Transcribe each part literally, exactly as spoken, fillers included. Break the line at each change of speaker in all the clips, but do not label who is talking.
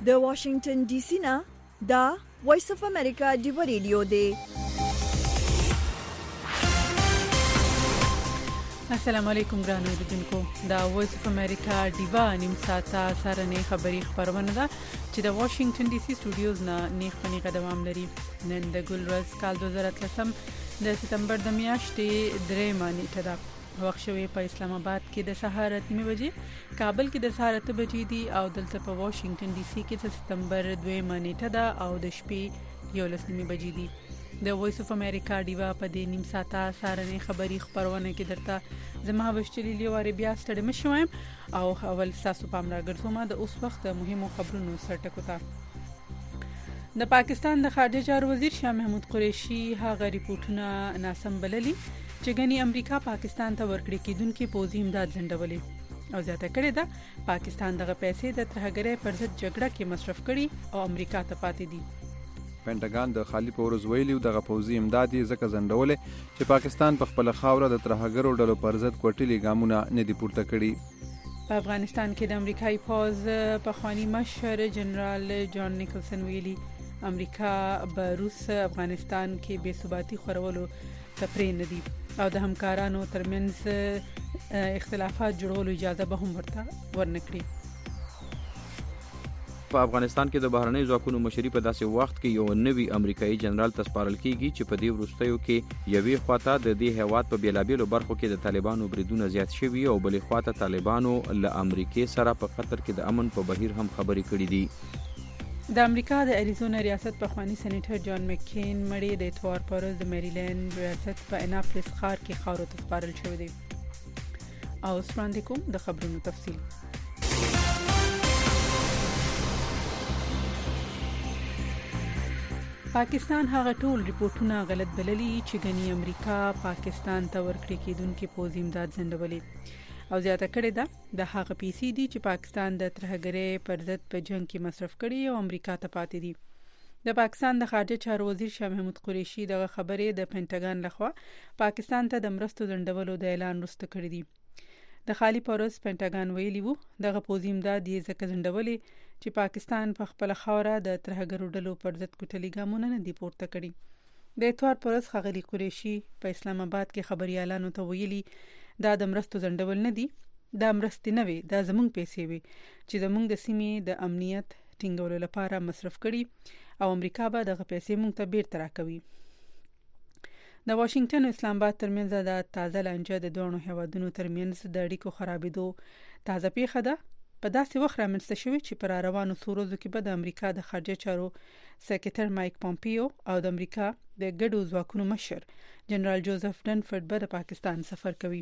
د واشنگټن ډي سي نه دا وایس اف امریکا ډیو ریډیو دی.
السلام علیکم ګرانو اوریدونکو، دا وایس اف امریکا ډیوا نیم ساعته سرنې خبری خبرونه ده چې د واشنگټن ډي سي سټوډیوز نه نیخ پنیغه دوام لري. نن د ګل ورځ کال دوه زره اتلسم د سپتمبر د میاشتې درې مانیټه ده. وخت شوی په اسلام آباد کې د سهار اته بجې، کابل کې د سهار اته بجې دي او دلته په واشنگټن ډي سي کې د سپتمبر دوه مانیټه ده او د شپې یولس بجې دي. د وایس اف امریکا ډیوا په دې نیم ساعته سارنې خبری خبرونه کې درته زما بشچلی لیواره بیا ستړي مشوم او اول تاسو پام راګرځوم د اوس وخت مهمو خبرونو سرټکو ته. د پاکستان د خارجه چارو وزیر شاه محمود قریشي هغه ریپورتونه ناسم بللي چې ګني امریکا پاکستان ته ورکړي کېدونکې پوځي امداد ځنډولې او زیاته کړې ده پاکستان دغه پیسې د ترهګرۍ پر ضد جګړه کې مصرف کړي او امریکا ته پاتې دي.
پینټاګان د خالی پورز ویلیو دغه پوځي امداد یې ځکه ځنډولې چې پاکستان په خپل خاوره د ترهګرو ډلو پر ضد کوټلي ګامونه نه دي پورته کړي.
په افغانستان کې د امریکایي پوځ پخوانی مشر جنرال جان نیکلسن ویلي امریکا به روس افغانستان کې بې ثباتی خورولو تفرین ندي او د همکارانو ترمنځ اختلافات جوړولو اجازه به هم ورته ورنکړي.
په افغانستان کې د بهرنۍ ځواکونو مشري په داسې وخت کې یو نوی امریکایي جنرال تسپارل کیږي چې په دې وروستیو کې یوې خواته د دې هیواد په بیلابیلو برخو کې د طالبانو بریدونه زیات شوي او بلې خواته طالبانو له امریکای سره په خطر کې د امن په بهیر هم خبرې کړې دي.
د امریکا د اریزونا ریاست پخوانی سېنیټر جان مکین مړی د اتوار پر ورځ د میریلند ریاست په اناپولیس ښار کې خاورو ته سپارل شوی دی. او وړاندې کوم د خبرونو تفصیل. پاکستان هغه ټول ریپورتونه غلط بللي چې ګني امریکا پاکستان ته ورکړي کېدونکې پوځي امداد ځنډولې او زیاته کړې ده د هغه پیسې دي چې پاکستان د ترهګرۍ پر ضد په جنگ کې مصرف کړي او امریکا ته پاتې دي. د پاکستان د خارجه چارو وزیر شاه محمود قریشي دغه خبرې د پینټاګان لخوا پاکستان ته د مرستو ځنډولو د اعلان وروسته کړې دي. د خالی پورز پینټاګان ویلي وو دغه پوځي امداد یې ځکه ځنډولې چې پاکستان په خپل خاوره د ترهګرو ډلو پر ضد کوټلي ګامونه نه دي پورته کړي. د اتوار پورز ښاغلي قریشي په اسلام آباد کې خبريالانو ته ویلي دا د مرستو ځنډول نه دي، دا مرستې نه وي، دا زموږ پیسې وي چې زموږ د سیمې د امنیت ټینګولو لپاره مصرف کړي او امریکا به دغه پیسې موږ ته بیرته راکوي. د واشنگټن او اسلام آباد ترمنځ د تازه لانجه د دوه هیوادونو ترمنځ د اړیکو خرابېدو تازه پیښه ده. په داسې وخت رامنځته شوی چې پر روانو څو ورځو کې به د امریکا د خارجه چارو سکرټر مایک پومپیو او د امریکا د ګډو ځواکونو مشر جنرال جوزف ډنفورد به د پاکستان سفر کوي.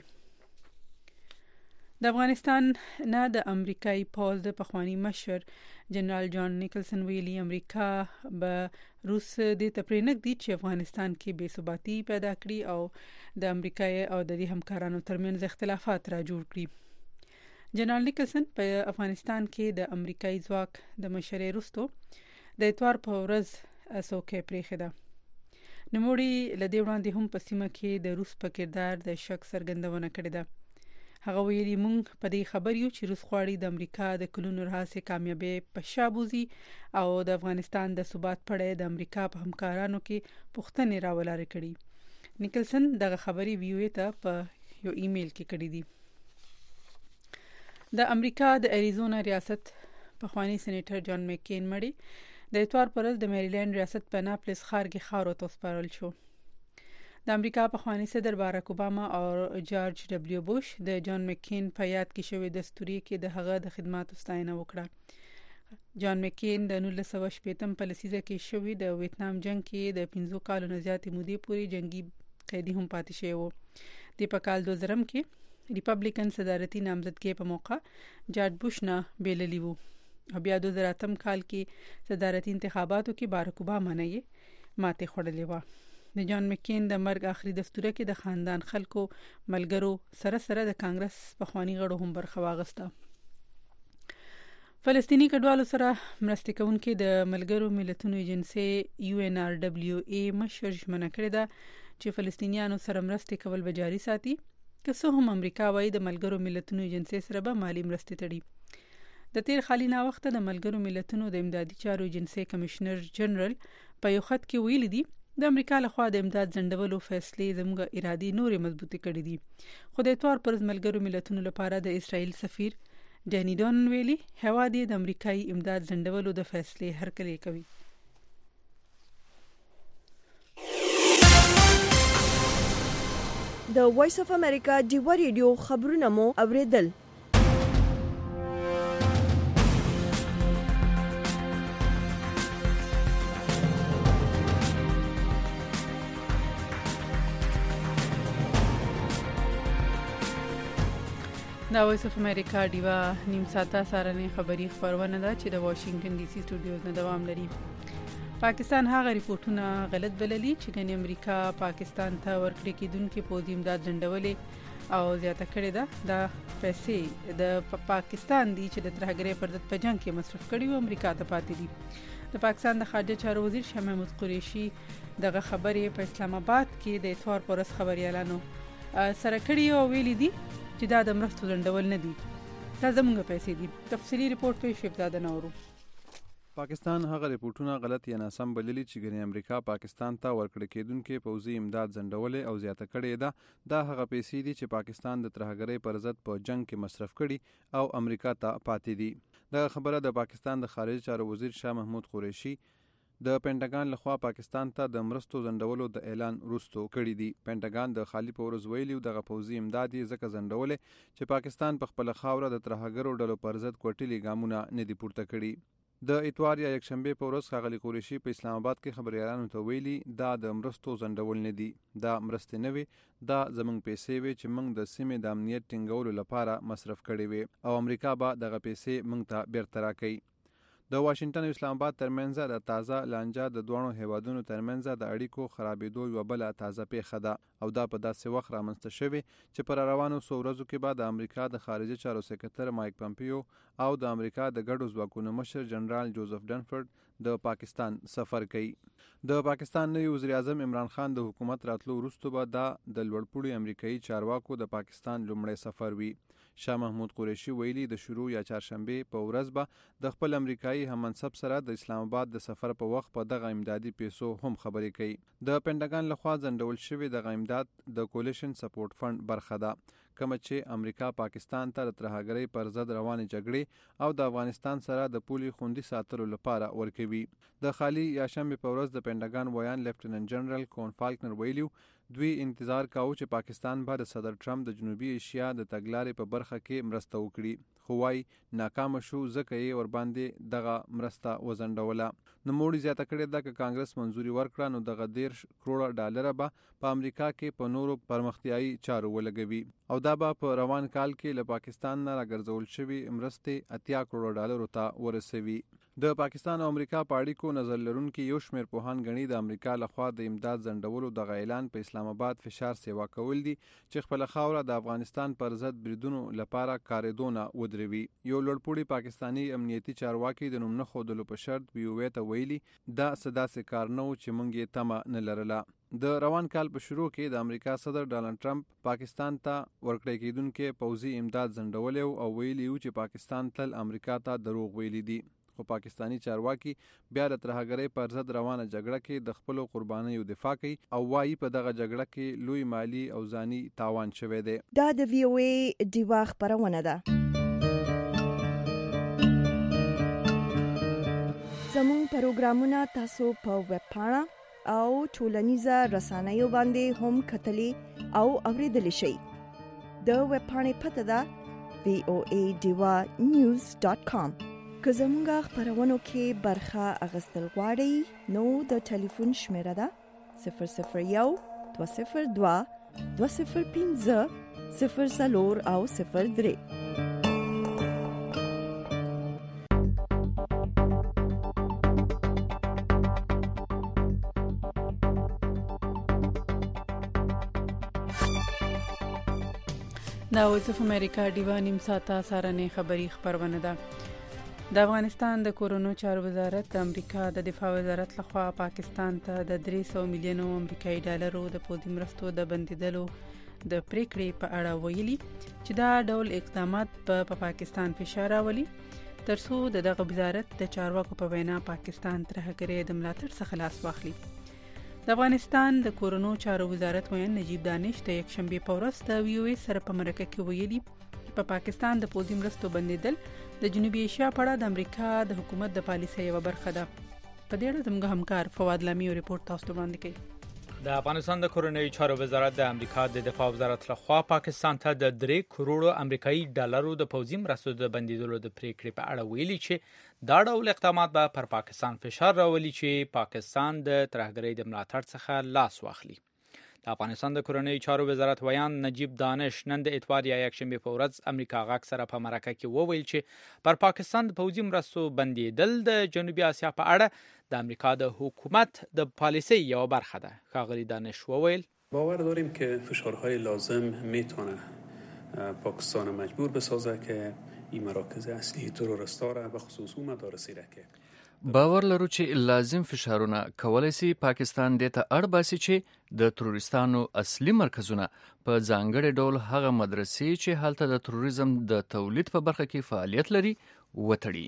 د افغانستان نه د امریکایي پوځ د پخوانی مشر جنرال جان نیکلسن ویلي امریکا به روس د تپرینک دي چې افغانستان کې بې ثباتی پیدا کړي او د امریکای او د دې همکارانو ترمنځ اختلافات را جوړ کړي. جنرال نیکلسن په افغانستان کې د امریکایي ځواک د مشرۍ وروسته د اتوار په ورځ څوکۍ پریښې ده. نوموړي له دې وړاندې هم په سیمه کې د روس په کردار د شک څرګندونه کړې ده. هغه ویلي موږ په دې خبر یو چې روس غواړي د امریکا د کلونو راهیسې کامیابی په شا بوزي او د افغانستان د ثبات پړې د امریکا په همکارانو کې پوښتنې راولارې کړي. نیکلسن دغه خبري ویو ته په یو ایمیل کې کړې دي. د امریکا د اریزونا ریاست پخوانی سېنیټر جان مکین مړی د اتوار پر ورځ د میریلند ریاست په اناپولیس ښار کې خاورو ته سپارل شو. د امریکا پخوانی صدر باراک اوباما او جارج ډبلیو بوش د جان مکین په یاد کې شوی دستوري کې د هغه د خدماتو ستاینه وکړه. جان مکین د نولس سوه شپږم په لسیزه کې شوی د ویتنام جنگ کې د پنځو کالو نه زیاتې مودې پورې جنگي قیدي هم پاتې شوی و. د په کال دوه زره کې ریپبلیکن صدارتي نامزدګۍ په موقع جارج بوش نه بیللی وو او بیا دوه زره اتم کال کې صدارتي انتخاباتو کې باراک اوباما نه یې ماتې خوړلې و. د جان مکین د مرګ آخري دستوره کې د خاندان خلکو ملګرو سره سره د کانګرس پخوانی غړو هم برخه واغسته. فلسطینی کډوالو سره مرستې کوونکې د ملګرو ملتونو ایجنسی یو ان آر دبلیو ای مشر ژمنه کړې ده چې فلسطینیانو سره مرستې کول به جاري ساتي که څه هم امریکا وايي د ملګرو ملتونو ایجنسی سره به مالی مرستې تړي. د تیر خالي نا وخت د ملګرو ملتونو د امدادي چارو جنسي کمشنر جنرال په یو خط کې ویلي دي د امریکا لخوا د امداد ځنډولو فیصلې زموږ ارادي نورې مضبوطې کړې دي. خو د اتوار پر ملګرو ملتونو لپاره د اسرائیل سفیر ډینی ډون ویلي هیواد د امریکایي امداد ځنډولو د فیصلې هرکلی کوي.
د وایس اف امریکا ډیوا ریډیو خبرونه مو اوریدل.
دا وایس اف امریکا ډیوا نیم ساعته سارنې خبری خبرونه ده چې د واشنگټن ډي سي سټوډیوز نه دوام لري. پاکستان هغه ریپورتونه غلط بللي چې ګنې امریکا پاکستان ته ورکړي کېدونکې پوځي امداد ځنډولې او زیاته کړې ده. دا پیسې د پاکستان دي چې د ترهګرۍ پر ضد په جنگ کې مصرف کړي او امریکا ته پاتې دي. د پاکستان د خارجه چارو وزیر شاه محمود قریشي دغه خبرې په اسلام آباد کې د اتوار پر ورځ خبريالانو سره کړي او ویلي دي چې دا د مرستو ځنډول نه دي، دا زموږ پیسې دي. تفصیلی ریپورت په شپږ نورو.
پاکستان هغه ریپورتونه غلط یا ناسم بللي چې ګنې امریکا پاکستان ته ورکړي کېدونکې پوځي امداد ځنډولې او زیاته کړې ده. دا هغه پیسې دي چې پاکستان د ترهګرۍ پر ضد په جنگ کې مصرف کړي او امریکا ته پاتې دي. دا خبره د پاکستان د خارجه چارو وزیر شاه محمود قریشي د پینټاګان لخوا پاکستان ته د مرستو ځنډولو د اعلان وروسته کړي دي. پینټاګان د خالي په ورځ ویلي دغه پوځي امداد یې ځکه ځنډولې چې پاکستان په خپله خاوره د ترهګرو ډلو پر ضد کوټلي ګامونه نه دي پورته کړي. د اتوار یا یکشنبه په ورځ ښاغلي قریشي په اسلام آباد کې خبريالانو ته ویلي دا د مرستو ځنډول نه دي، دا مرستې نه وي، دا زموږ پیسې وي چې موږ د سیمې د امنیت ټینګولو لپاره مصرف کړي وي او امریکا به دغه پیسې موږ ته بیرته راکوي. د واشنگټن او اسلام آباد ترمنځ د تازه لانجه د دوه هیوادونو ترمنځ د اړیکو خرابېدو یو بل تازه پیښه ده او دا په داسې وخت رامنځته شوی چې پر روانو څو ورځو کې بعد د امریکا د خارجه چارو سکرټر مایک پمپیو او د امریکا د ګډو ځواکونو مشر جنرال جوزف ډنفورد د پاکستان سفر کوي. د پاکستان نوی وزیر اعظم عمران خان د حکومت راتلو وروسته به دا د لوړپوړي امریکایي چارواکو د پاکستان لومړی سفر وي. شاه محمود قریشي ویلي د شروع یا چهارشنبه په ورځ به د خپل امریکایي هممنصب سره د اسلام آباد د سفر په وخت په دغه امدادي پیسو هم خبرې کوي. د پینټاګان لخوا ځنډول شوی دغه امداد د کولیشن سپورټ فند برخه ده، کوم چې امریکا پاکستان ته د ترهګرۍ پر ضد روانې جګړې او د افغانستان سره د پولي خوندي ساتلو لپاره ورکوي. د خالي یا شنبه په ورځ د پینټاګان ویان لیفټیننټ جنرال کون فالکنر ویلیو دوی انتظار کاوه چې پاکستان به د صدر ټرمپ د جنوبي ایشیا د تګلارې په برخه کې مرسته وکړي، خو وايي ناکام شو ځکه یې ورباندې دغه مرسته وځنډوله. نوموړي زیاته کړې ده که کانګرس منځوري ورکړه نو دغه دیرش کروړه ډالره به په امریکا کې په نورو پرمختیایي چارو ولګوي او دا به په روان کال کې له پاکستان نه راګرځول شوي مرستې اتیا کروړه ډالرو ته ورسوي. د پاکستان او امریکا په اړیکو نظر لرونکي یو شمېر پوهان ګڼي د امریکا لخوا د امداد ځنډولو دغه اعلان په اسلام آباد فشار سیوا کول دي چې خپله خاوره د افغانستان پر ضد بریدونو لپاره کارېدو نه ودروي. یو لوړپوړي پاکستاني امنیتي چارواکي د نوم نه ښودلو په شرط وی او ای ته ویلي دا څه داسې کار نه و چې موږ یې تمه نه لرله. د روان کال په شروع کې د امریکا صدر ډانلډ ټرمپ پاکستان ته ورکړی کېدونکې پوځي امداد ځنډولی او ویلي و چې پاکستان تل امریکا ته دروغ ویلي دي، خو پاکستانی چارواکي بیا د ترهګرۍ پر ضد روانه جګړه کې د خپلو قربانیو دفاع کوي او وایي په دغه جګړه کې لوی مالی او ځاني تاوان شوی دی.
دا د وی او ای ډیوا خبرونه ده. زموږ پروګرامونه تاسو په ویب پاڼه او ټولنیزه رسنیو باندې هم کتلی او اوریدلی شئ. د ویب پاڼې پته ده وی او ای ډیوا نیوز ډاټ کام. که زمونږ خبرونو کې برخه اخیستل غواړئ نو د ټلیفون شمیره ده صفر صفر یو دوه صفر دوه دوه صفر پنځه صفر څلور او صفر درې.
دا وایس اف امریکا ډیوا نیم ساعته سارنې خبری خبرونه ده. د افغانستان د کورونو چارو وزارت د امریکا د دفاع وزارت لخوا پاکستان ته د درې سوه میلیونو امریکایي ډالرو د پوځي مرستو د بندیدلو د پریکړې په اړه ویلي چې دا ډول اقدامات په پا پاکستان فشار راولي. ترڅو د دغه وزارت د چارواکو په وینا پاکستان ترهګرۍ د ملاتړ څخه لاس واخلي. د افغانستان د کورونو چارو وزارت ویان نجیب دانش د یک شنبه په ورځ د وی او ای سره په مرکه کې ویلي چې په پاکستان د پوځي مرستو بندیدل د جنوبي ایشیا په اړه د امریکا د حکومت د پالیسۍ یوه برخه ده. په دې اړه زموږ همکار فواد لامی ریپورت تاسو ته وړاندې کوي.
د افغانستان د کورنیو چارو وزارت د امریکا د دفاع وزارت لخوا پاکستان ته د درې کروڑو امریکایي ډالرو د پوځي مرستو د بندیدلو د پریکړې په اړه ویلي چې دا ډول اقدامات به پر پاکستان فشار راولي چې پاکستان د ترهګرۍ د ملاتړ څخه لاس واخلي. د افغانستان د کورنیو چارو وزارت ویان نجیب دانش نن د اتوار یا یکشنبه په ورځ امریکا غاک سره په مرکه کې وویل چې پر پاکستان د پوځي مرستو بندیدل د جنوبي اسیا په اړه د امریکا د حکومت د پالیسۍ یوه برخه ده. ښاغلی دانش وویل
باور داریم که فشارهای لازم میتونه پاکستان مجبور بسازه که این مراکز اصلی تروریستا را به خصوص مدارسی را که
باور لرو چې لازم فشارونه کولای شي پاکستان دې ته اړ باسي چې د تروریستانو اصلي مرکزونه په ځانګړي ډول هغه مدرسې چې هلته د تروریزم د تولید په برخه کې فعالیت لري وتړي.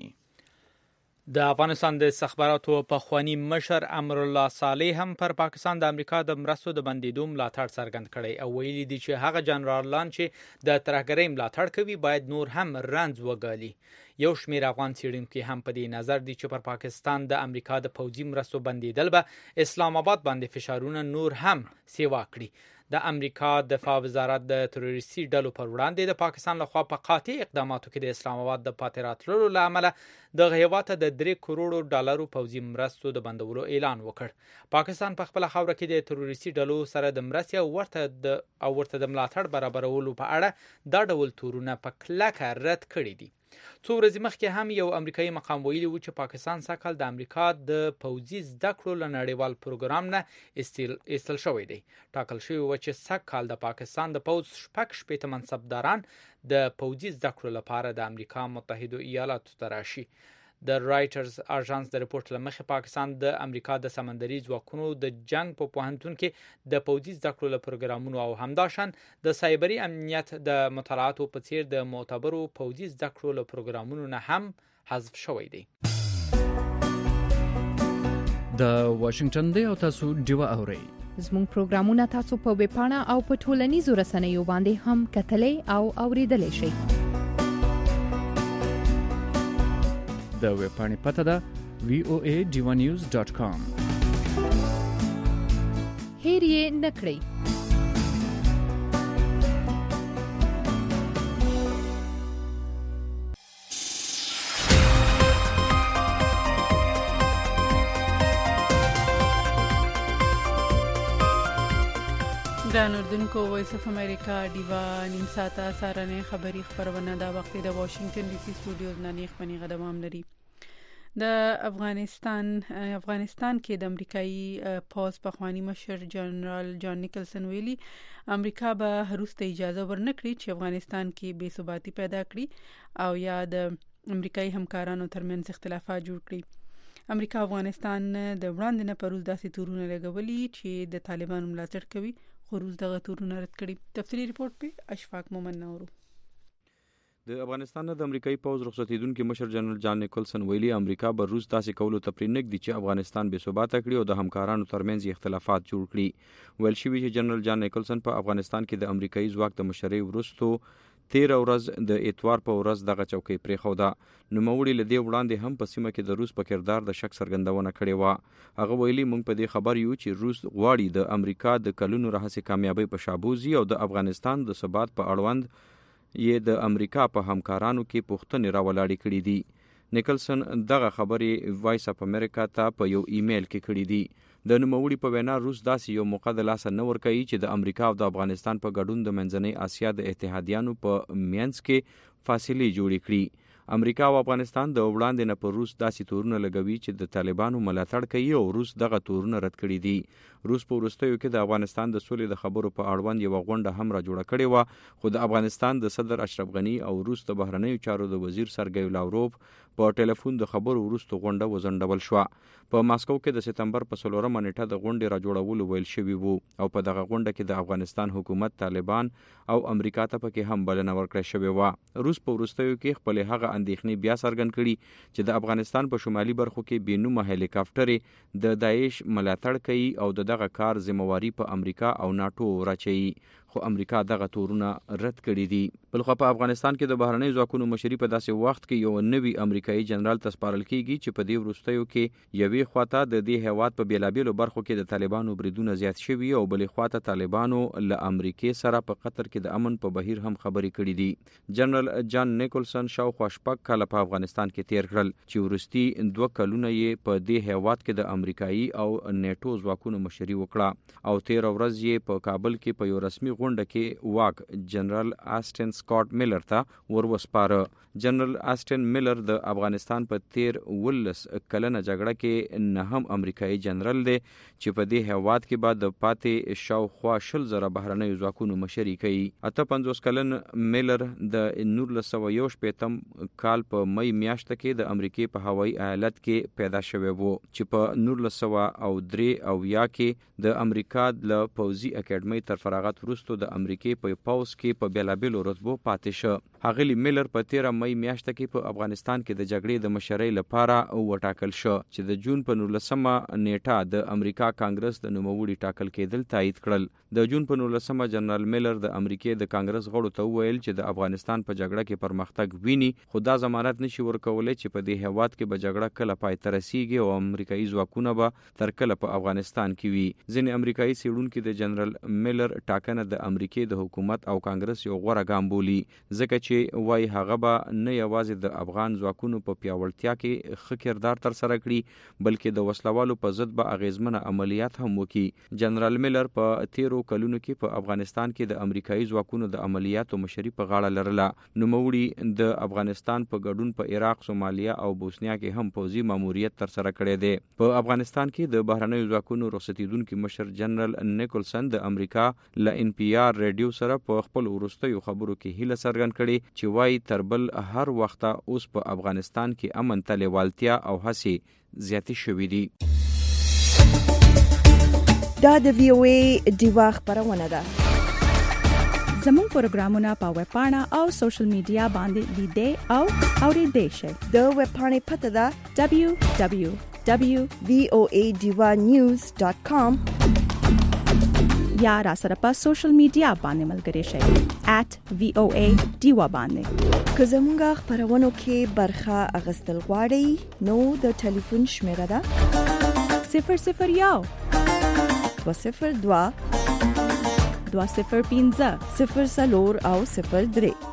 د افغانستان د استخباراتو پخوانی مشر امر الله صالح هم پر پاکستان د امریکا د مرستو د بندیدو ملاتړ څرګند کړی او ویلي دي چې هغه جنرالان چې د ترهګرۍ ملاتړ کوي باید نور هم رنځ وګالي. یو شمیر افغان څېړونکي هم په دې نظر دي چې پر پاکستان د امریکا د پوځي مرستو بندیدل به اسلام آباد باندې فشارونه نور هم سیوا کړي. د امریکا دفاع وزارت د تروریستي ډلو پر وړاندې د پاکستان لخوا په قاطع اقداماتو کې د اسلام آباد د پاتې راتللو له امله د هیواد ته د درې کروڑو ډالرو پوځي مرستو د بندولو اعلان وکړ. پاکستان په خپله خاوره کې د تروریستي ډلو سره د مرستې او ورته د او ورته د ملاتړ برابرولو په اړه دا ډول تورونه په کلکه رد کړي دي. څو ورځې مخکې هم یو امریکایي مقام ویلي و چې پاکستان سږکال د امریکا د پوځي زده کړو له نړیوال پروګرام نه ایستل شوی دی. ټاکل شوی و چې سږکال د پاکستان د پوځ شپږ شپېته منصبداران د پوځي زده کړو لپاره د امریکا متحده ایالاتو ته راشي. د رایټرز اژانس د رپورت له مخې پاکستان د امریکا د سمندري ځواکونو د جنگ په پوهنتون کې د پوځي زده کړو له پروګرامونو او همداشان د سایبري امنیت د مطالعاتو په څیر د معتبرو پوځي زده کړو له پروګرامونو نه هم حذف شوی دی.
د واشنگټن دی او تاسو ډیوه اورئ.
زموږ پروګرامونه تاسو په ویب پاڼه او په ټولنیزو رسنیو باندې هم کتلای او اوریدلای شئ.
د ویب پاڼې پته ده وی او ای ډیوا نیوز ډاټ کام.
هیر یې نه کړئ.
ګران اردوونکو وایس اف امریکا ډیوا نیم ساعته سارنې خبري خبرونه دا وخت د واشنگټن ډي سي سټوډیوز نه نیخ پنی غدمام لري. د افغانستان افغانستان کې د امریکایي پوز پخوانی مشر جنرال جان نیکلسن ویلي امریکا به هروسته اجازه ورنکړي چې افغانستان کې بې ثباتی پیدا کړي او یا د امریکایي همکارانو ترمنځ اختلافات جوړ کړي. امریکا افغانستان د وړاندې نه پروز داسې تورونه لګولي چې د طالبانو ملاتړ کوي خو روس دغه تورونه رد کړي. تفصیلی ریپورت په اشفاق مومن نورو.
د افغانستان د امریکایي پوز رخصتیدونکو مشر جنرال جان نیکلسن ویلي امریکا به روس داسې کولو ته پرې نږدي چې افغانستان بې ثباته کړي او د همکارانو ترمنځ اختلافات جوړ کړي. ویل شوي چې جنرال جان نیکلسن په افغانستان کې د امریکایي ځواک د مشرۍ وروستو تیر ورځ د اتوار په ورځ دغه چوکۍ پرېښوده. نوموړي له دې وړاندې هم په سیمه کې د روس په کردار د شک څرګندونه کړې وه. هغه ویلي موږ په دې خبر یو چې روس غواړي د امریکا د کلونو راهیسې کامیابۍ په شابوزي او د افغانستان د ثبات په اړوند یې د امریکا په همکارانو کې پوښتنې راولاړې کړې دي. نیکلسن دغه خبرې وایس اف امریکا ته په یو ایمیل کې کړې دي. د نوموړي په وینا روس داسې یو موقع د لاسه نه ورکوي چې د امریکا او د افغانستان په ګډون د منځنۍ اسیا د اتحادیانو په منځ کې فاصلې جوړې کړي. امریکا او افغانستان د وړاندې نه پر روس داسې تورونه لګوي چې د طالبانو ملاتړ کوي او روس دغه تورونه رد کړي دي. روس په وروستیو کې د افغانستان د سولې د خبرو په اړوند یوه غونډه هم را جوړه کړې وه، خو د افغانستان د صدر اشرف غني او روس د بهرنیو چارو د وزیر سرګی لاوروف په ټلیفون د خبرو وروسته غونډه وځنډول شوه. په ماسکو کې د سپتمبر په څلورمه نیټه د غونډې راجوړولو ویل شوي وو او په دغه غونډه کې د افغانستان حکومت، طالبان او امریکا ته پکې هم بلنه ورکړې شوې وه. روس په وروستیو کې خپل هغه اندېښنې بیا څرګند کړي چې د افغانستان په شمالي برخو کې بې نومه هلیکاپټرې د داعش ملاتړ کوي او د دغه کار ذمہواری په امریکا او ناټو راچوي، خو امریکا دغه تورونه رد کړي دي. بلخو په افغانستان کې د بهرنۍ ځواکونو مشري په داسې وخت کې یو نوي امریکایي جنرال ته سپارل کیږي چې په دې وروستیو کې یوې خواته د دې هیواد په بیلابیلو برخو کې د طالبانو بریدونه زیات شوي او بلې خواته طالبانو له امریکې سره په قطر کې د امن په بهیر هم خبرې کړي دي. جنرال جان نیکولسن شاوخوا شپږ کاله په افغانستان کې تیر کړل چې وروستي دوه کلونه یې په دې هیواد کې د امریکایي او نیټو ځواکونو مشري وکړه او تیر ورځ یې په کابل کې په یو رسمي غونډه کې واک جنرال آسټن سکاٹ میلر ته وروسپاره. جنرال آسټن میلر د افغانستان په تیر ولس کلنه جګړه کې نهم امریکایي جنرال دی چې په دې هیواد کې بعد د پاتې شاوخوا شل زره بهرنیو ځواکونو مشري کوي. اته پنځوس کلن میلر د نولس سوه یو شپېتم کال په مئی میاشت کې د امریکې په هوایي ایالت کې پیدا شوی وو چې په نولس سوه او درې اویا کې د امریکا له پوځي اکیډمۍ تر فراغت وروسته د امریکې په پوځ کې په بیلابیلو رتبو پاتې شو. هغلی میلر په تیره مئی میاشت کې په افغانستان کې د جګړې د مشرۍ لپاره وټاکل شو چې د جون په نولسمه نیټه د امریکا کانګرس د نوموړي ټاکل کېدل تایید کړل. د جون په نولسمه جنرال میلر د امریکې د کانګرس غړو ته وویل چې د افغانستان په جګړه کې پرمختګ ویني، خو دا ضمانت نشي ورکولی چې په دې هیواد کې به جګړه کله پای ته رسیږي او امریکایي ځواکونه به تر کله په افغانستان کې وي. ځینې امریکایي څېړونکي د جنرال میلر ټاکنه د امریکې د حکومت او کانګرس یو غوره ګام بولي، ځکه چې وایي هغه به نه یوازې د افغان ځواکونو په پیاوړتیا کې ښه کردار ترسره کړي بلکې د وسلوالو په ضد به اغیزمنه عملیات هم وکړي. جنرال میلر په تیرو کلونو کې په افغانستان کې د امریکایي ځواکونو د عملیاتو مشري په غاړه لرله. نوموړي د افغانستان په ګډون په عراق، سومالیا او بوسنیا کې هم پوځي ماموریت ترسره کړی دی. په افغانستان کې د بهرنیو ځواکونو رخصتېدونکي مشر جنرال نیکولسن د امریکا له ان پی آر ریډیو سره په خپل وروستیو خبرو کې هیله څرګند کړې چې وایي تر بل هر وخته اوس په افغانستان کې امن ته لیوالتیا او هڅې زیاتې شوې دي.
دا د وی او ای ډیوا خبرونه ده.
زموږ پروګرامونه په ویب پاڼه او سوشل میډیا باندې لیدئ او اوریدئ شئ.
د ویب پاڼې پته ده
دبلیو دبلیو دبلیو
ډاٹ وی او ای ډیوا نیوز ډاٹ کام
یا را سره په سوشل میډیا باندې ملګري شئ ایٹ وی او ای ډیوا باندې.
که زموږ خبرونو کې برخه اخیستل غواړئ نو د ټلیفون شمیره ده
صفر صفر یو
دوه صفر دوه
دوه صفر پنځه
صفر څلور او صفر درې.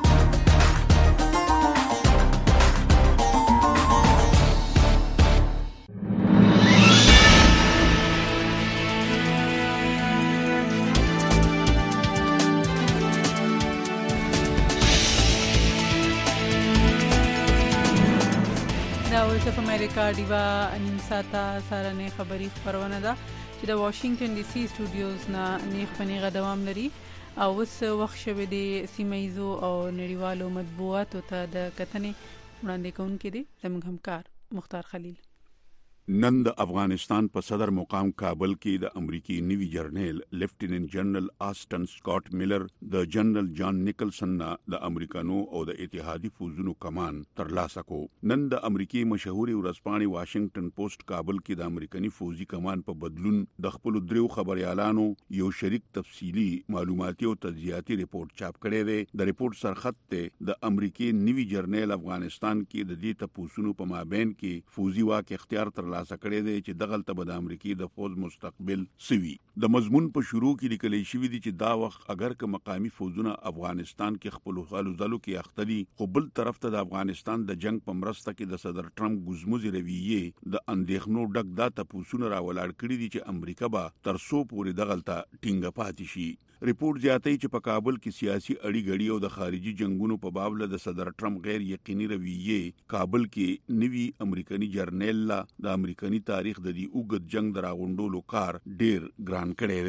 د امریکا ډیوا نیم ساعته سارنه خبری خبرونه ده چې د واشنگټن ډي سي سټوډیوز نه نیغ پنیغه دوام لري او اوس وخت شوه د سیمایزو او نړیوالو مطبوعاتو ته د کتنې وړاندې کوونکې دي زموږ همکار مختار خلیل.
نن د افغانستان په صدر مقام کابل کې د امریکای نیوی جرنیل لیفټیننټ جنرال آسټن سکاٹ میلر د جنرال جان نیکلسن نه د امریکانو او د اتحادی فوجونو کمان ترلاسه کو. نن د امریکای مشهوري ورځپاڼې واشنگټن پوسټ کابل کې د امریکایي فوجي کمان په بدلون د خپل دریو خبريالانو یو شریک تفصیلی معلوماتي او تجزیاتي ریپورت چاپ کړی دی. د ریپورت سرخط ته د امریکای نیوی جرنیل افغانستان کې د دې تپوسونو په مابین کې فوجي واک اختیار تر ترلاسه کړی دی چې دغه ته د امریکای د فوج مستقبل سوي. د مضمون په شروع کې لیکل شوی دی چې دا وخت اگر که مقامی فوجونه افغانستان کې خپل حالو ځلو کې اخته دي، خو بل طرف ته د افغانستان د جنگ په مرسته کې د صدر ټرمپ ګزموزي رویه د اندېښنو ډک دا تپوسونه راولاړ کړی دي چې امریکا به تر څو پورې دغه ته ټینګه پاتې شي. ریپورت زیاتوي چې په کابل کې سیاسي اړی غړي او د خارجي جنگونو په باب له د صدر ټرمپ غیر یقیني رویه کابل کې نوی امریکایي جرنیل لا د امریکایي تاریخ د دې اوږد جنگ دراغونډولو کار ډیر ګران کړی دی.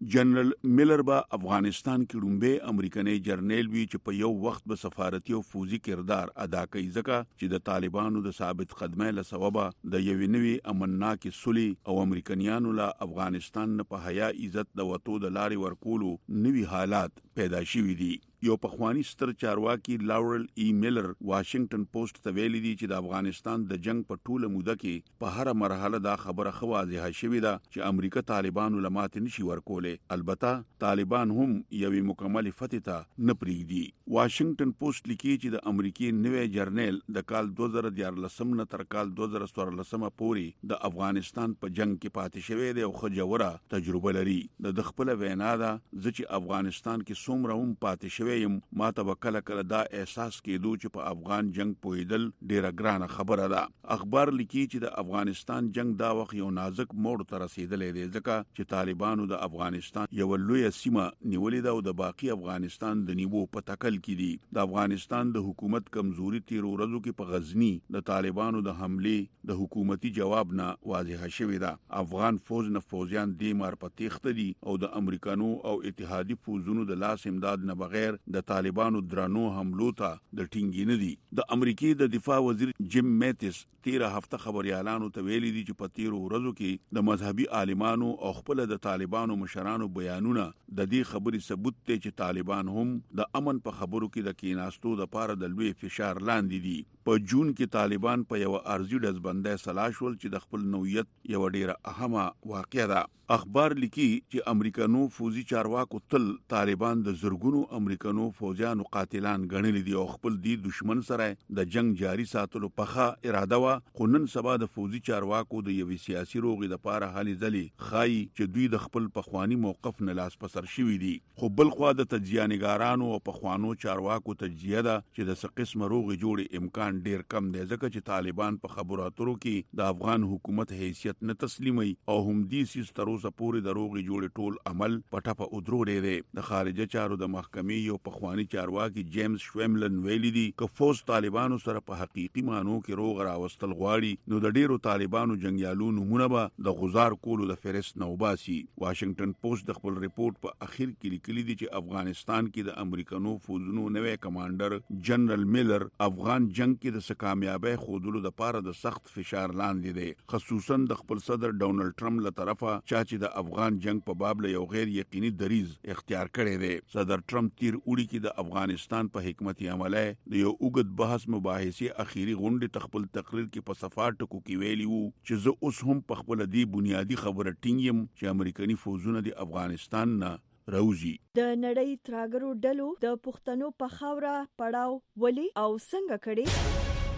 جنرال میلر با افغانستان کې لومبه امریکایي جرنیل وی چې په یو وخت به سفارتي او فوزي کردار ادا کوي ځکه چې د طالبانو د ثابت قدمۍ له سببه د یوې نوې امنناکې صلح او امریکایانو له افغانستان نه په حیا عزت د وټو د لارې ورکولو نوي حالات پیدا شوي دي. یو پخوانی ستر چارواکي لاورل ای میلر واشنگټن پوسټ ته ویلي دي چې د افغانستان د جنگ په ټوله موده کې په هر مرحله دا خبره خو واضحه شوې ده چې امریکا طالبانو لمات نشي ورکولې. البته طالبان هم یوې مکمل فتح ته نه پریږدي. واشنگټن پوسټ لیکي چې د امریکای نوې جرنیل د کال دوه زره دیارلسم نه تر کال دوه زره څوارلسم پورې د افغانستان په جنگ کې پاتې شوی دی او خجوره تجربه لري. د خپل وینا ده چې افغانستان کې څومره هم پاتې شوی یم ما ته وکړه کله دا احساس کېدو چې په افغان جنگ پویدل ډیره ګرانه خبره ده. اخبار لیکي چې د افغانستان جنگ دا وخت یو نازک موړ ته رسیدلې دی ځکه چې طالبانو د افغانستان یو لوی سیمه نیولې ده او د باقی افغانستان د نیوو په تکل کې دي. د افغانستان د حکومت کمزوري تیر ورځو کې په غزنی د طالبانو د حمله د حکومتي جواب نه واضحه شوې ده. افغان فوج نه فوجیان دی مار په تخت دي او د امریکانو او اتحادي فوجونو د لاس امداد نه بغیر د طالبانو درنو حملو ته د ټینګی نه دي. د امریکای د دفاع وزیر جیم میتس تیر هفته خبريالانو ته ویلي دي چې په تیر ورځو کې د مذهبي عالمانو او خپل د طالبانو مشرانو بیانونه د دې خبرې ثبوت دی چې طالبان هم د امن په خبرو کې د کیناستو د پاره د لوی فشار لاندې دي. په جون کې طالبان په یو ارزي دزبندې سلاشول چې د خپل نوعیت یو ډیره اهمه واقعه ده. اخبار لیکي چې امریکانو فوزي چارواکو تل طالبان د زرګونو امریکانو فوجانو قاتلان ګڼل دي او خپل دی دشمن سره د جنگ جاری ساتلو پخه اراده وا. خو نن سبا د فوزي چارواکو د یو سیاسي روغې د پاره حالي ځلي خای چې دوی د خپل پخوانی موقف نه لاس پسر شوي دي. خو بل خو د تجزیه‌نګارانو او پخوانو چارواکو تجزیه ده چې د څه قسم روغې جوړې امکان ډیر کم دی ځکه چې طالبان په خبرو اترو کې د افغان حکومت حیثیت نه تسلیمي او هم دي سیس تر اوسه پورې د روغې جوړې ټول عمل پټه په ودرو دی. د خارجه چارو د محکمې یو پخوانی چارواکي جیمز شویملن ویلي دي که فوز طالبانو سره په حقيقي مانو کې روغ راوستل غواړي نو د ډیرو طالبانو جنگیالو نمونه به د غزار کولو د فهرست نوباسي. واشنگټن پوسټ د خپل ریپورت په اخر کې لیکلي دي چې افغانستان کې د امریکانو فوجونو نوې کمانډر جنرال میلر افغان جنگ کې د کامیابی خودلو د پاره د سخت فشار لاندې دی، خصوصا د خپل صدر ډونالد ټرمپ له طرفه چې د افغان جنگ په باب له یو غیر یقیني دریز اختیار کړی دی. صدر ټرمپ تیر اوړي کې د افغانستان په حکمت عمله د یو اوږد بحث مباحثه اخیری غونډه تخپل تقریر کې په صفات ټکو کې ویلی وو چې زه اوس هم په خپل دی بنیادی خبره ټینګم چې امریکایي فوجونه د افغانستان نه راوزی.
د نړۍ تراګرو ډلو د پښتنو په خاوره پړاو ولي او څنګه کړي؟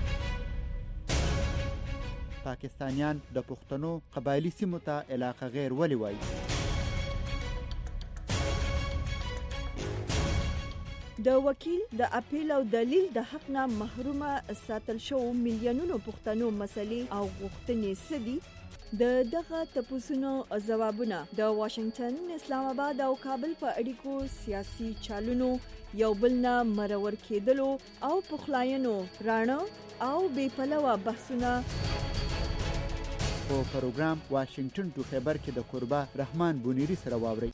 پاکستانیان د پښتنو قبایلی سیمو ته علاقه غیر ولي وایي؟
د وکیل د اپیل او دلیل د حق نه محرومه ساتل شو میلیونونو پښتنو مسلې او غوښتنې سدي. د دغه تپوسونو جوابونه د واشنگټن، اسلام آباد او کابل په اړیکو سیاسي چالونو یو بل نه مرور کېدلو او پخلاینو رانه او بې پلوه بحثونه
په پروګرام واشنگټن ټو خبر کې د قربا رحمان بونیری سره واوري.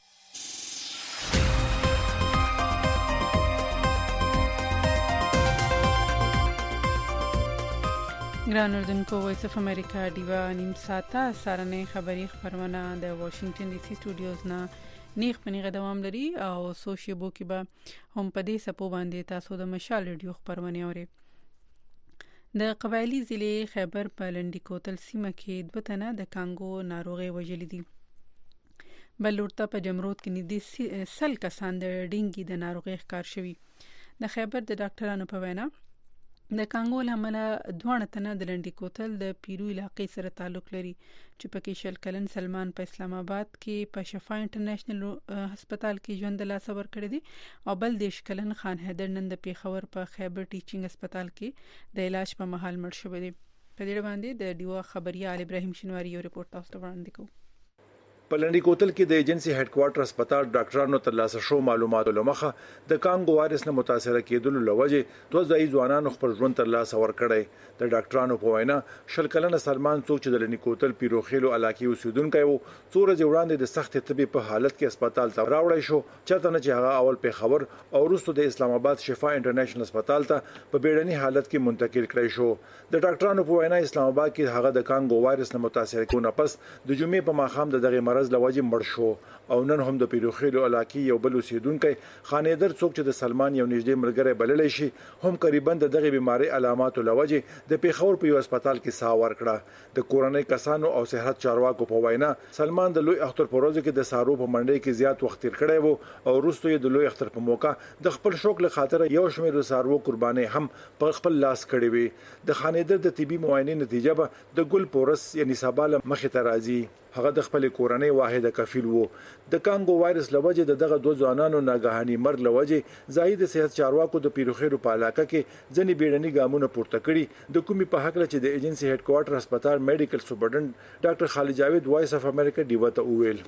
ګران اردوونکو، وایس اف امریکا دیوا نیم ساعته سارنه خبری خبرونه د واشنگټن ډي سي سټوډیوز نه نیغ پنیغه دوام لري او سوشیبو کې به هم په دې سپو باندې تاسو د مشال ریډیو خبرونه اورئ. د قبایلی ضلع خیبر په لنډی کوتل سیمه کې دوه تنه د کانګو ناروغي وژل دي. بل ورته په جمرود کې نږدې سل کسان د ډینګي د ناروغي ښکار شوي. د خیبر د ډاکټرانو په وینا د کانګو لامل دوه تنه د لنډی کوتل د پیرو علاقې سره تعلق لري چې پکې شل کلن سلمان په اسلام آباد کې په شفا انټرنیشنل هسپتال کې ژوند لا صبر کړی دی او بل دیش کلن خان حیدر نن د پیښور په خیبر ټیچینګ هسپتال کې د علاج په مهال مړ شوی دی. په دې باندې د ډیوا خبریا ال ابراهیم شنواری یو ریپورت تاسو ته وړاندې کوم.
په لنډی کوتل کې د ایجنسی هډ کوارټر هسپتال ډاکټرانو ترلاسه شو معلوماتو لمخه د کانګو وایرس نه متاثر کېدلو لوجه دوه ځای ځوانانو خپل ژوند ترلاسه ورکړی. د ډاکټرانو په وینا شل کلنه سلمان څوک چې د لنډی کوتل پیروخیلو علاقې اوسیدونکی وو څو ورځې وړاندې د سخت طبي په حالت کې هسپتال ته راوړی شو چېرته نه چې هغه اول په خبر او وروسته د اسلام آباد شفا انټرنیشنل هسپتال ته په بیړني حالت کې منتقل کړی شو. د ډاکټرانو په وینا اسلام آباد کې هغه د کانګو وایرس نه متاثر کېونه پس د جمعې په ماښام د دغه مرض لوجه مړ شو او نن هم د پیروخیلو علاقې یو بل اوسیدونکی خانیدر څوک چې د سلمان یو نږدې ملګری بللی شي هم قریبا د دغه بیماری علاماتو لوجه د پیښور په یو هسپتال کې ساه ورکړه. د کورنۍ کسانو او صحت چارواکو په وینا سلمان د لوی اختر په ورځ کې د سارو په منډي کې زیات وخت تیر کړی وو او وروسته د لوی اختر په موقع د خپل شوق له خاطر یو شمېر د سارو قرباني هم په خپل لاس کړی وي. د خانیدر د طبي معاینې نتیجه به د ګل پورس یعنی سباله مخې ته راځي. هغه د خپل کورنۍ واحده کفیل وو. د کانګو وایرس لوجه د دغه دوه ځوانانو ناګهاني مرګ لوجه زاهد صحت چارواکو د پیروخیرو په علاقه کې ځنی بیړني ګامونه پورته کړي. د کومي په حق چې د ایجنسی هډ کوارټر هسپتال میډیکل سپرډنټ ډاکټر خالد جاوید وایس اف امریکا دیو ته وویل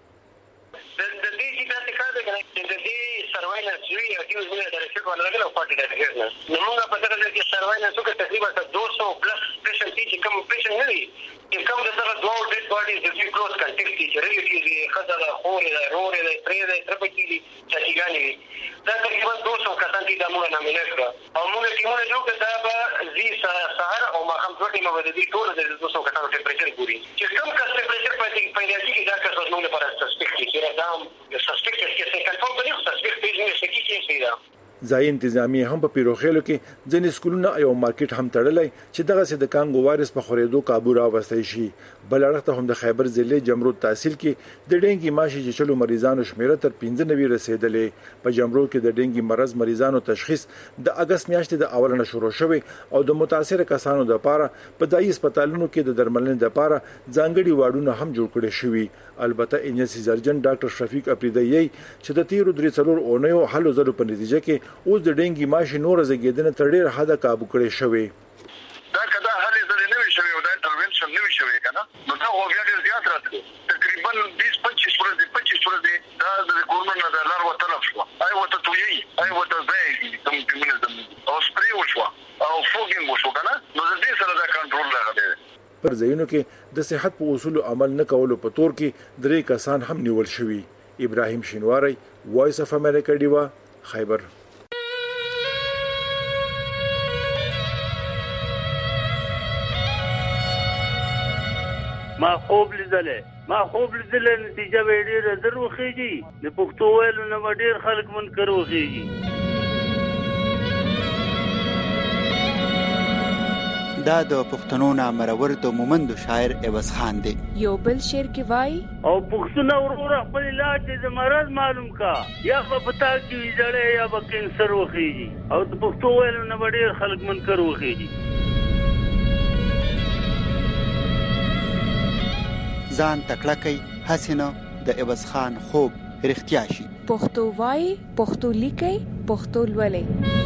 د دې چې تاسو کار کوي د دې سروایلنس وی او چې موږ د ریسرچ ولرګل او پارټي ډیریکټر نو موږ په دغه کې سروایلنس وکړو تقریبا دوه سوه پلس پیشنټ چې کوم پیشنټ نه دي چې کوم د دغه دوه ډیډ باډیز د دې کلوز کنټیکټ چې ریلیټیز دي خزر خور دي رور دي پرې دي ترپکی دي چې ګانې دا تقریبا دوه سوه کسان چې د موږ نامینه کړ او موږ ټیمونه جوړ کړ دا به زی سهار او ماخام دوه ټیمه د دې ټول د دوه سوه کسانو ټمپریچر ګوري چې کوم کس ټمپریچر په پیدا کیږي دا کس موږ لپاره سسپیکټ چې دا سسپیکټ چې څه کنفرم بني سسپیکټ پیژنې شکی کې څه
ځای انتظامی هم په پیروخیلو کې ځینې سکولونه او مارکیټ هم تړلای چې دغه سي د کانګو وایرس په خورېدو کابو راوستي شي. بل اړخته هم د خیبر ضلع جمرود تحصیل کې د ډینګي ماشي چې چلو مریضانو شمیره تر پنځه نوي رسیدلې. په جمرود کې د ډینګي مرض مریضانو تشخیص د اگست میاشتې د اولنه شروع شوی او د متاثر کسانو د لپاره په ځای هسپتالونو کې د درملنې لپاره ځانګړي واډونه هم جوړ کړي شوي. البته ایجنسی سرجن ډاکټر شفیق اپریدی چې د تیرو درې څلور اونیو حل زرو په نتیجه کې اوس د ډینګي ماشي نور زګیدنه تر ډیر حد کابو کړي شوی.
دا کدا حل زري نه وي شوی او دا انټرونشن نه وي شوی کنه نو دا هو بیا ډیر زیات راځي تقریبا بیس پچیس ورځې پچیس ورځې دا د ګورنمنت نه د لار وته نشو آی وته توي آی وته ځای کوم کوم او سپری وشو او فوګینګ وشو کنه نو د دې سره دا کنټرول راغلی.
پر ځایونو کې د صحت په اصول عمل نه کولو په تور کې درې کسان هم نیول شوي. ابراهیم شینواری وایس اف امریکا دیوا خیبر.
ما خوب لیدلې ما خوب لیدلې نتیجه به ډېره در وخیږي د پښتو ویلو نه ډېر خلک منکر وخیږي.
دا د پښتنو نامرور د مومندو شاعر عوض خان دی.
یو بل شعر کې وای
او پښتنو ورور خپل علاج د مرض معلوم کا یا په پتا کې ویځړې یا په کینسر وخیږي او د پښتو ویلو نه ډېر خلک منکر وخیږي.
ځان تکړه کوي حسینه د عوض خان خوب رښتیا شي.
پښتو وای پښتو لیکي پښتو لولي.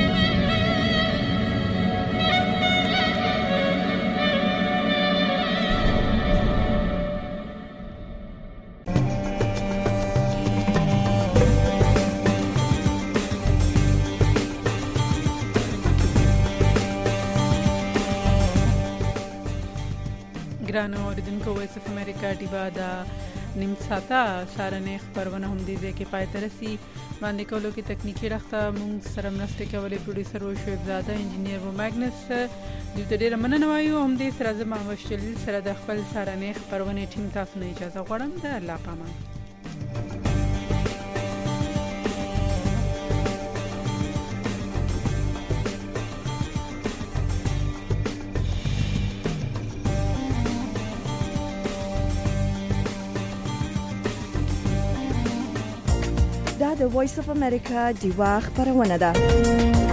ګرانو اوریدونکو وایس اف امریکا دیوا دا نیم ساعته سارنې خبرونه هم دي چې پای تر سي باندې کولو کې تکنیکی راخته مونږ سره مرسته کوي پروډوسر او شعیب زاده انجینیر و ماګنس د دې ډېر مننه وایو هم دې سره زما مشتل سره د خپل سارنې خبرونه ټیم تاسو نه اجازه غواړم د الله پامان.
دا د وایس اف امریکا دیوا خبرونه ده.